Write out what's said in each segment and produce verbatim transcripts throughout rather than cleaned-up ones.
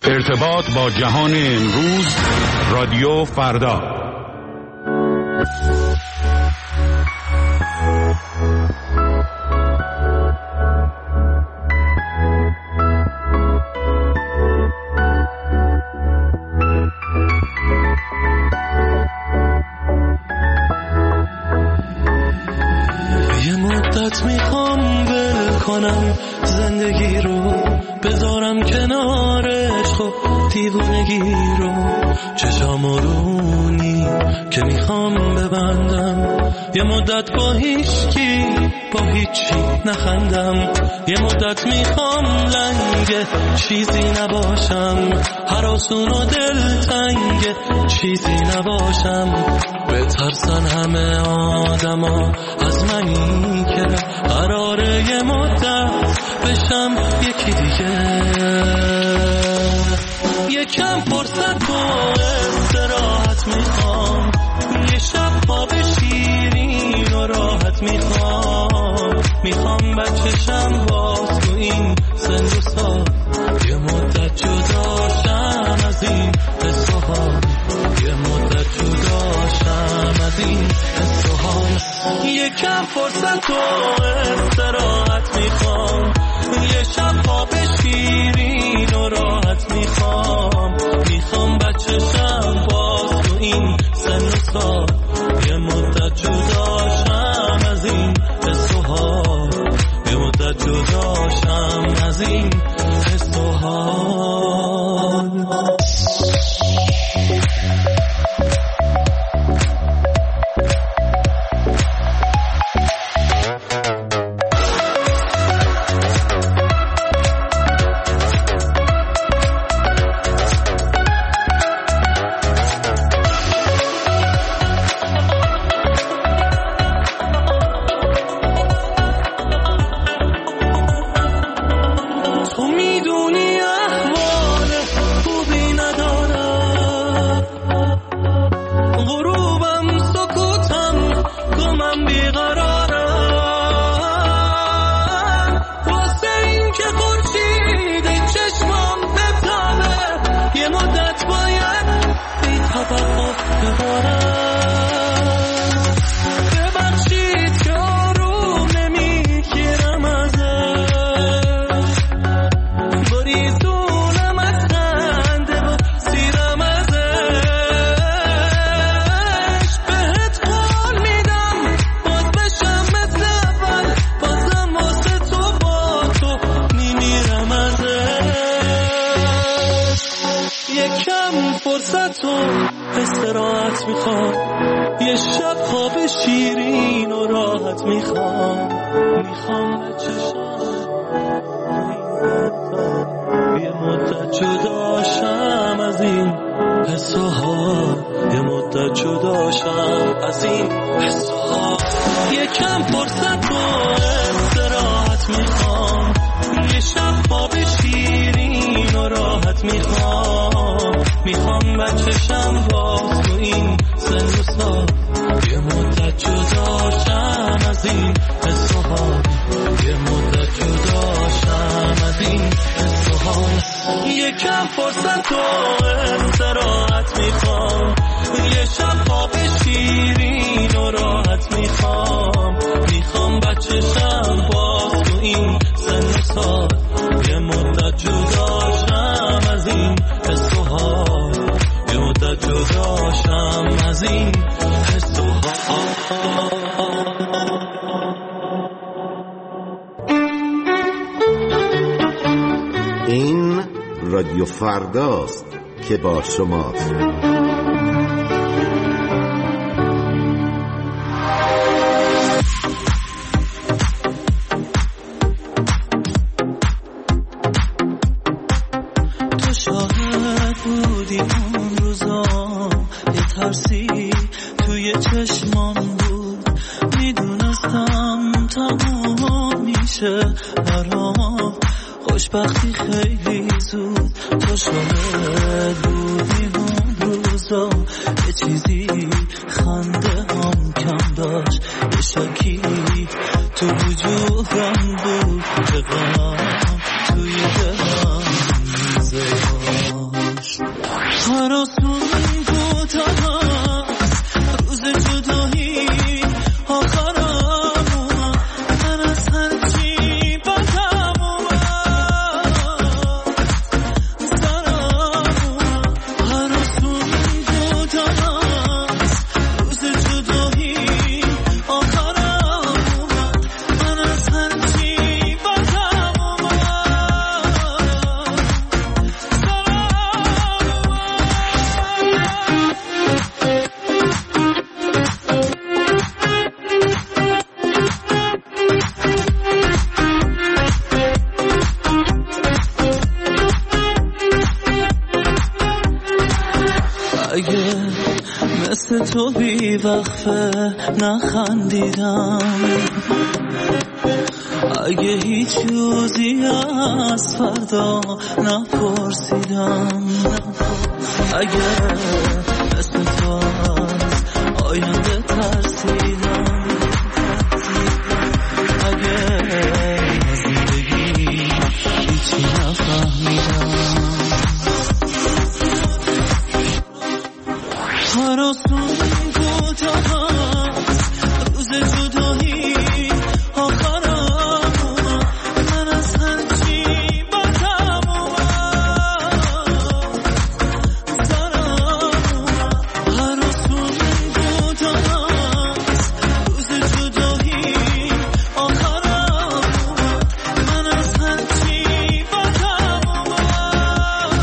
ارتباط با جهان امروز، رادیو فردا. یه مدت میخوام ول کنم زندگی رو، بذارم کنارش خب دیوونگی رو، چشامو رونی که میخوام ببندم، یه مدت با هیچکی با هیچی نخندم، یه مدت میخوام لنگ چیزی نباشم، هراسون و دلتنگ چیزی نباشم، بترسن همه آدما از منی که قراره یه مدت بشم یکی دیگه. یکم فرصت و استراحت میخوام، یه شب خواب شیرین و راحت میخوام، میخوام بچشم باز تو این سن و سال، یه مدت جداشم از این حس و حال، یه مدت جداشم از این حس و حال. یکم فرصت و استراحت میخوام، یه شب خواب شیرین و راحت میخوام، میخوام بچشم باز تو این سن و سال، یه مدت جداشم از این حس و حال، یه مدت جداشم از این حس و حال. این رادیو فرداست که با شماست. تو شاهد بودی اون روزا، یه ترسی توی چشمام بود، میدونستم تموم میشه برام خوشبختی خیلی زود. تو شاهد بودی اون روزا، یه چیزی خنده هم کم داشت، یه شکی تو وجودم بود که غم توی دلم میزه. هراسون کوتاه روز جدایی آخرم اومد من از هرچی بدم اومد سرم اومد هراسون کوتاه روز جدایی آخرم اومد من از هرچی بدم اومد اگه مثل تو بی وقفه نخندیدم، اگه هیچ روزی از فردا نپرسیدم، اگه مثل تو از آینده ترسیدم، اگه از زندگی هیچی نفهمیدم، هراسون کوتاه روز جدایی آخرم اومد من از هرچی بدم اومد سرم اومد هراسون کوتاه روز جدایی آخرم اومد من از هرچی بدم اومد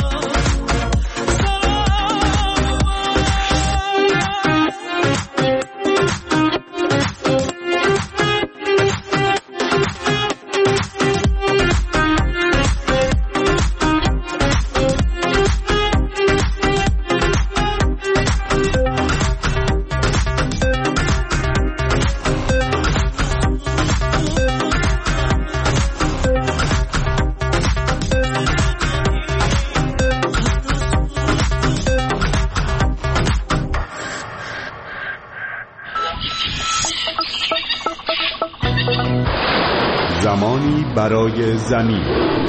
زمانی برای زمین.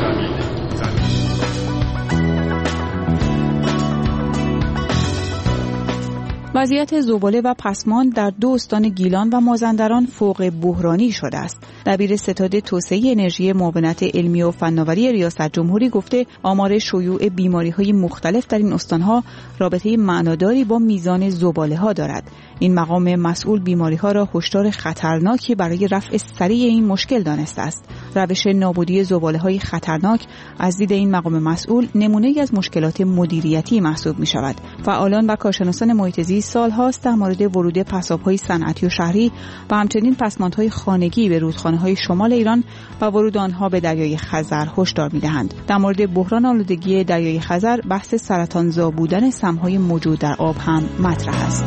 وضعیت زباله و پسماند در دو استان گیلان و مازندران فوق بحرانی شده است. دبیر ستاد توسعه انرژی معاونت علمی و فناوری ریاست جمهوری گفته آمار شیوع بیماری‌های مختلف در این استان‌ها رابطه معناداری با میزان زباله‌ها دارد. این مقام مسئول بیماری‌ها را هشدار خطرناکی برای رفع سریع این مشکل دانسته است. روش نابودی زباله‌های خطرناک از دید این مقام مسئول نمونه‌ای از مشکلات مدیریتی محسوب می‌شود. فعالان و کارشناسان محیط زیست سال‌هاست در مورد ورود پساب‌های صنعتی و شهری و همچنین پسماندهای خانگی به رودخانه‌های شمال ایران و ورود آنها به دریای خزر هشدار می‌دهند. در مورد بحران آلودگی دریای خزر بحث سرطانزا بودن سم‌های موجود در آب هم مطرح است.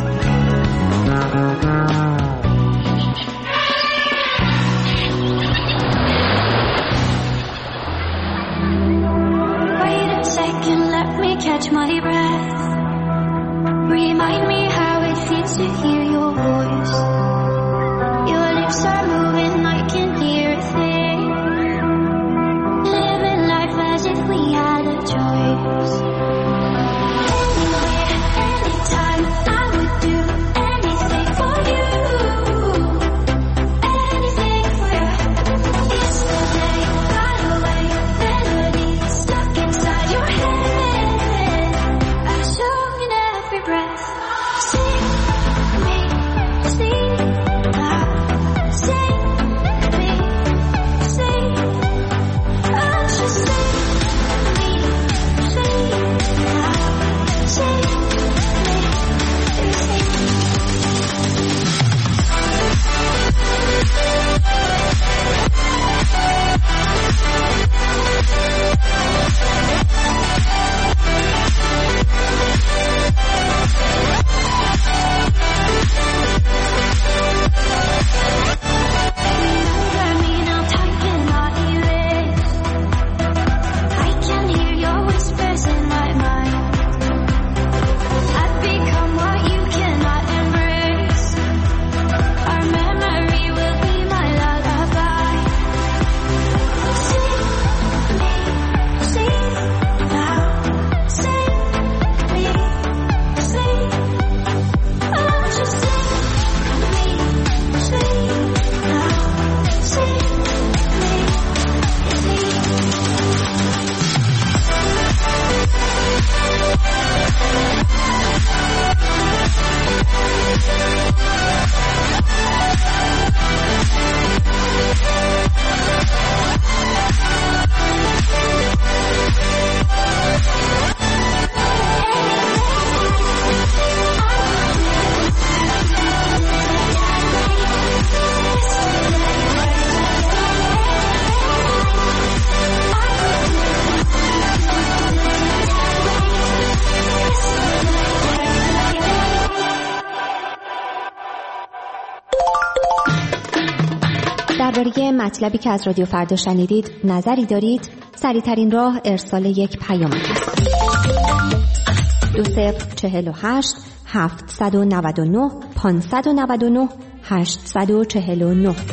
Catch my breath. Remind me how it feels to hear your voice. Your lips are moving, I can hear a thing. Living life as if we had a choice. Anywhere, anytime, I would do anything for you. Anything for you. Yesterday got away, melody stuck inside your head. Breath. Sing me مطلبی که از رادیو فردا شنیدید نظری دارید؟ سریع‌ترین راه ارسال یک پیام است. دو صفر چهل و هشت هفتصد و نود و نه پانصد و نود و نه هشتصد و چهل و نه.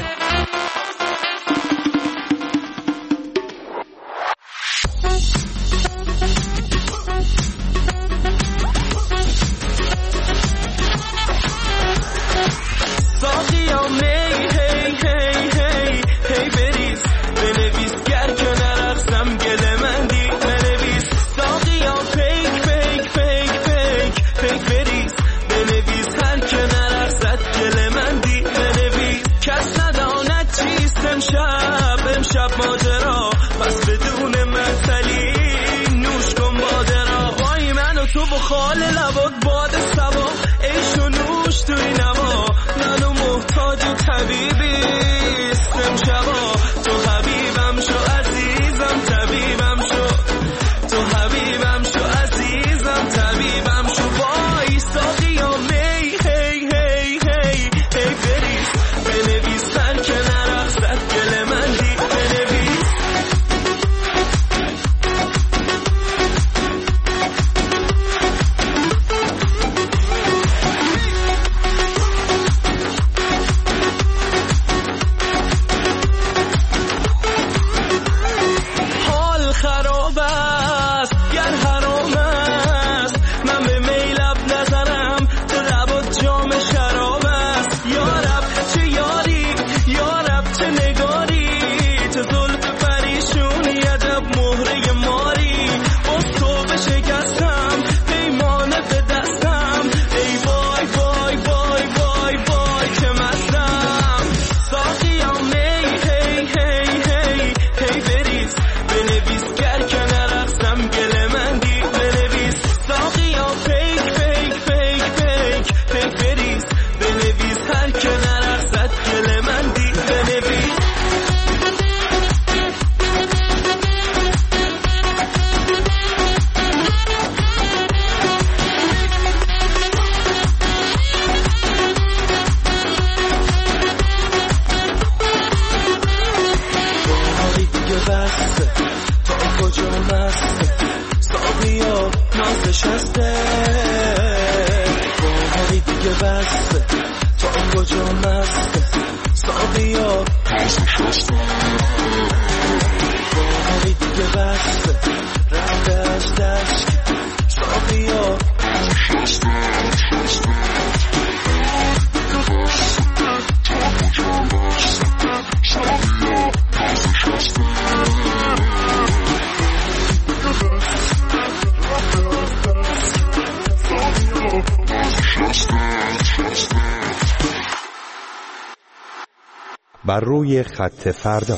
بر روی خط فردا.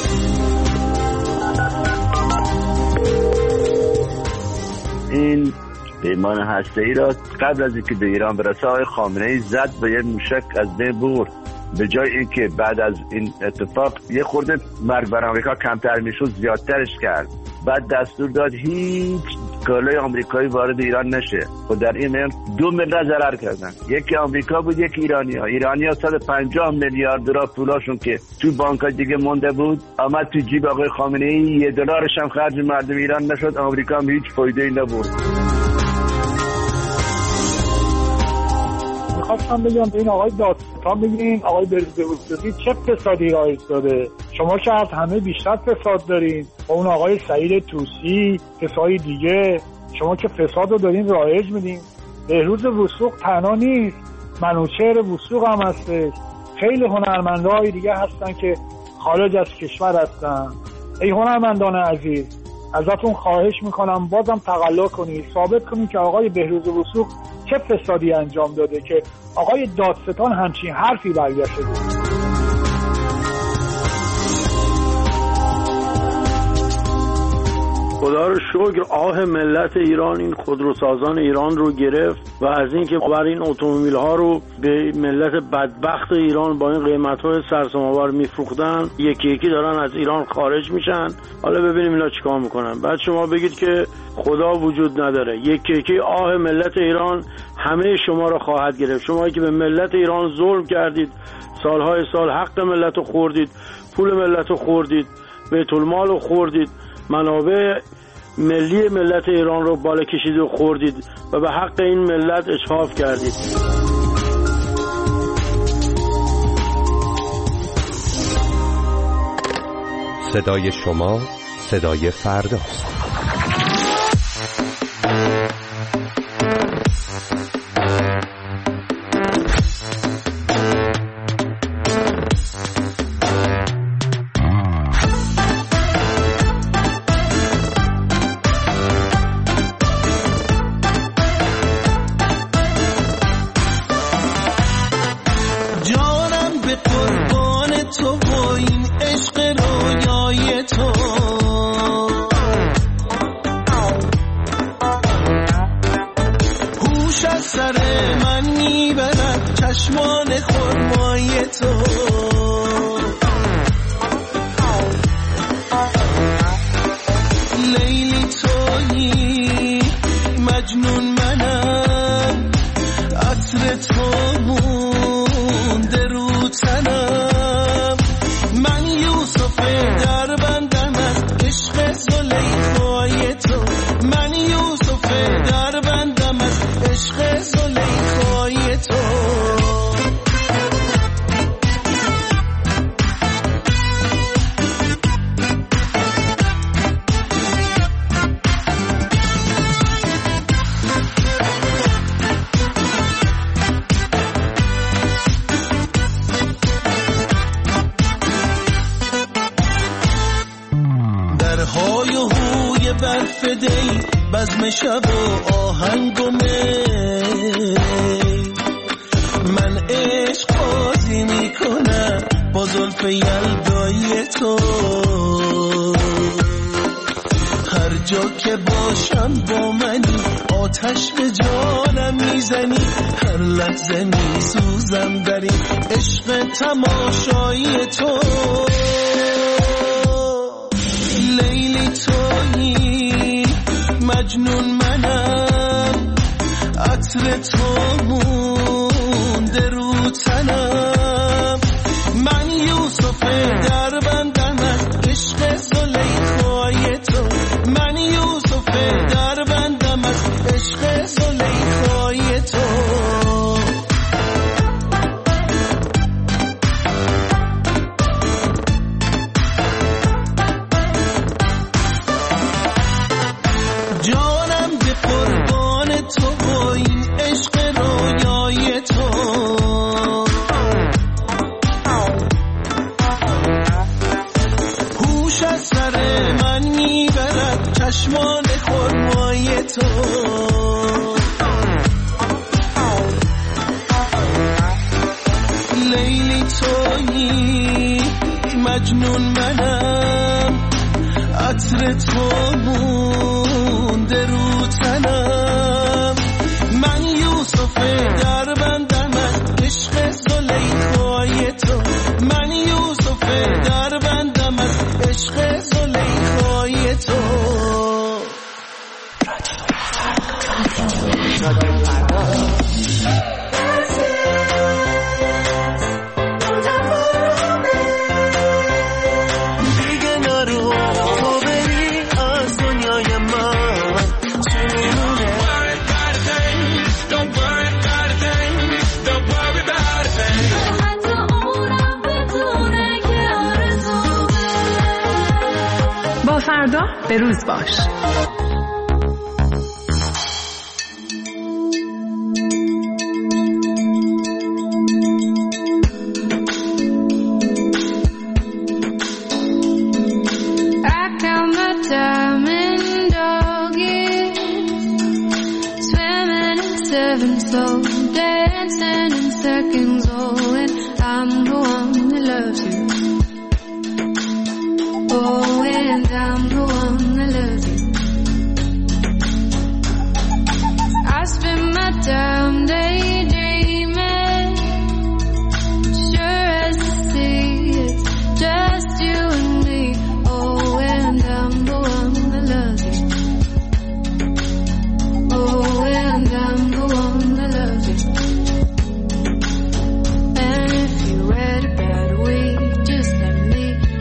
این پیمان هسته‌ای را قبل از اینکه به ایران برسه آقای خامنه‌ای زد و یه موشک از بین برد. به جای اینکه بعد از این اتفاق یه خورده مرگ بر آمریکا کمتر میشد زیادترش کرد. بعد دستور داد هیچ کالای آمریکایی وارد ایران نشه. و در این میان دو ملت ضرر کردن. یکی آمریکا بود، یکی ایرانی‌ها. ایرانی‌ها صد و پنجاه میلیارد دلار پولاشون که تو بانک‌ها دیگه مونده بود آمد تو جیب آقای خامنه‌ای. یه دلارش هم خرج مردم ایران نشد. آمریکا هم هیچ فایده‌ای نبرد. میخواستم بگم به این آقای دادستان بگیم آقای بهروزی چه فسادی رایج داده. شما که از همه بیشتر فساد دارین با اون آقای سعید طوسی کسای دیگه. شما که فساد رو دارین رایج میدین. بهروز وثوق تنها نیست، منوچهر وثوق هم هسته. خیلی هنرمندای دیگه هستن که خارج از کشور هستن. ای هنرمندان عزیز ازتون خواهش میکنم بازم تقلا کنید، ثابت کنید که آقای بهروز وثوق چه فسادی انجام داده که آقای دادستان همچین حرفی برگشته بود. خدا رو شکر آه ملت ایران این خودروسازان ایران رو گرفت و از اینکه بر این اتومبیل ها رو به ملت بدبخت ایران با این قیمت های سرسام‌آور میفروختن یکی یکی دارن از ایران خارج میشن. حالا ببینیم اینا چیکار میکنن. بعد شما بگید که خدا وجود نداره. یکی یکی آه ملت ایران همه شما رو خواهد گرفت. شما که به ملت ایران ظلم کردید، سالهای سال حق ملت رو خوردید، پول ملت رو خوردید، بیت المال رو خوردید، منابع ملی ملت ایران رو بالا کشید و خوردید و به حق این ملت اشغاف کردید. صدای شما صدای فرداست. بزم شب و آهنگ و می من عشق بازی میکنم با زلف یلدای تو، هر جا که باشم با منی آتش به جانم میزنی، هر لحظه میسوزم در این عشق تماشای تو. لیلی تویی مجنون منم، عطر تو مونده رو تنم، من یوسف در بندم از عشق زلیخای تو، من یوسف در بندم از عشق زلیخای تو. چشمان خرمای تو، لیلی تویی مجنون منم، عطر تو مونده رو تنم، من یوسف در بندم از عشق زلیخای تو، من یوسف در بندم از عشق زلیخای تو. با فردا به روز باش. And if you read about we, just let me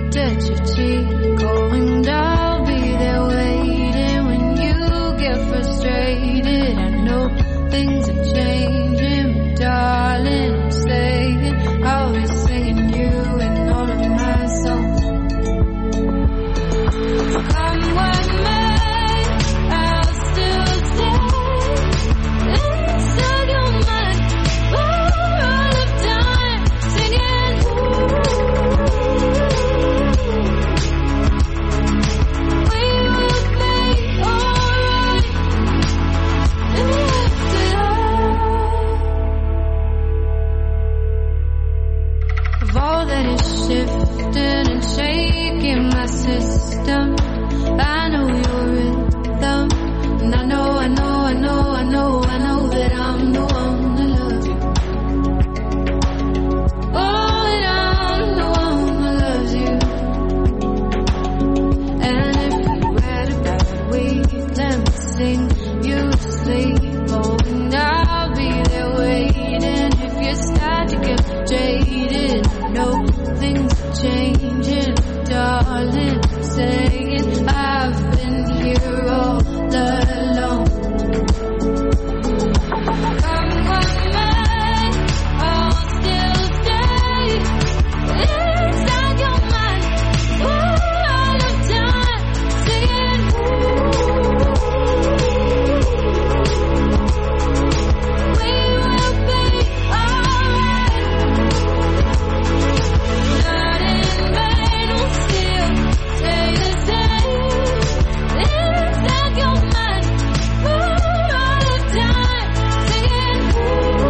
sing you to sleep. Oh, and I'll be there waiting. If you start to get jaded, no things are changing, darling. Saying I've been here all alone. Come what may, I'll still stay inside your mind. Ooh, all the time, singing ooh. We will be alright. Not in vain, we'll still stay the same inside your mind. Ooh, all the time, singing ooh.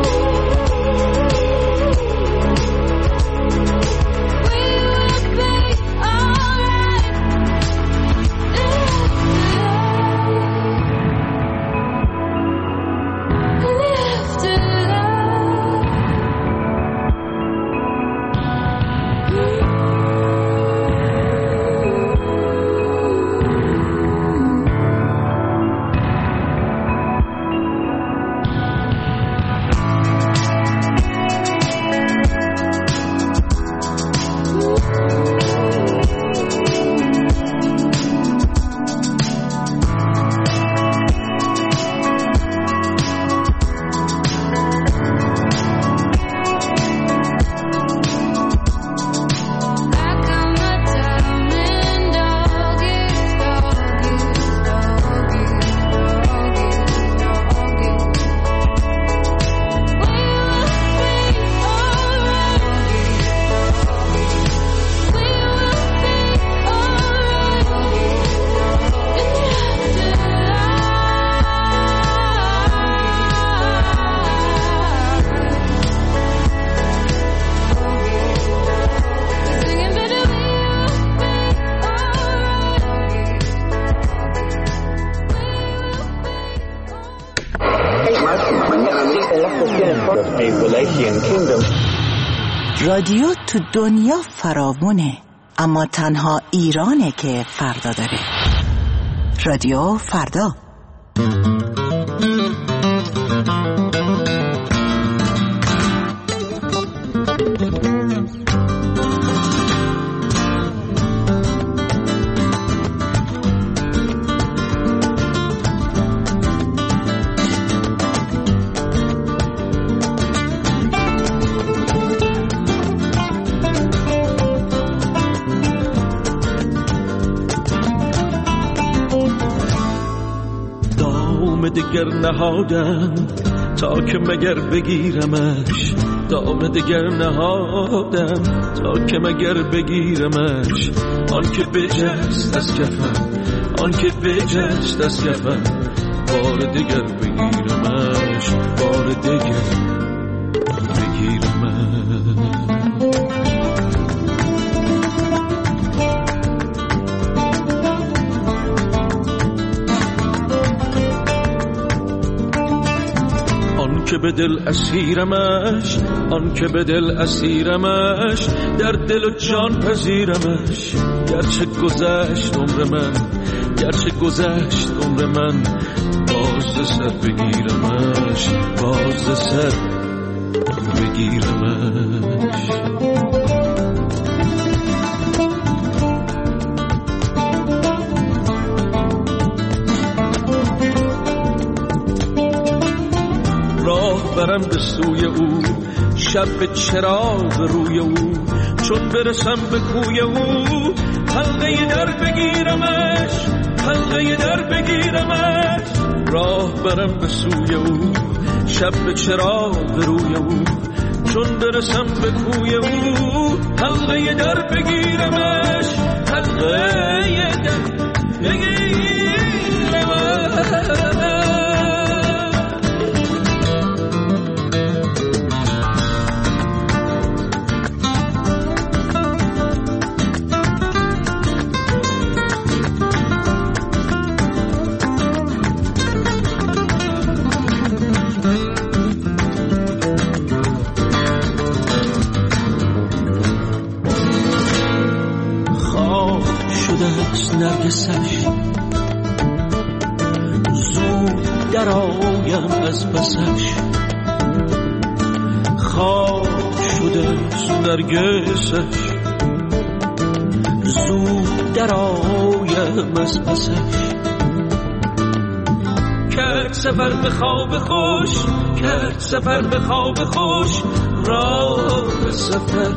We will be alright. Live to رادیو تو دنیا فراوونه، اما تنها ایرانه که فردا داره. رادیو فردا. دگر نهادم تا که مگر بگیرمش، دام دگر نهادم تا که مگر بگیرمش. آن که بجست از کفم، آن که بجست از کفم، بار دگر بگیرمش، بار دگر بگیرمش. که به دل اسیرمش، آن که به دل اسیرمش، در دل و جان پذیرمش. گرچه گذشت عمر من، گرچه گذشت عمر من، باز سر بگیرمش، باز سر بگیرمش. برم به سوی او، شب به چراغ روی او، چون برسم به کوی او، حلقه در بگیرمش، حلقه در بگیرمش. راه برم به سوی او، شب به چراغ روی او، چون برسم به کوی او، حلقه در بگیرمش، حلقه در بگیرمش. نرگس درآیم از پسش، خاک شده نرگسش، زود درآیم از پسش. کرد سفر به خواب خوش، کرد سفر به خواب خوش، راه سفر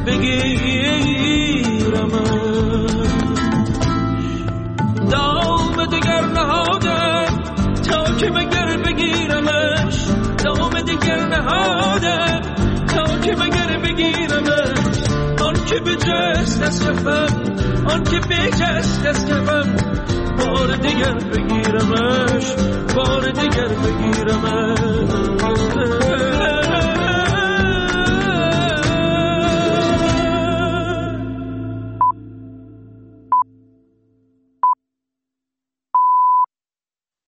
بگیرم. دام دگر نهادم تا که مگر بگیرمش، دام دگر نهادم تا که مگر بگیرمش. آن که به جست از کفم، آن که به جست از کفم، بار دیگر بگیرمش.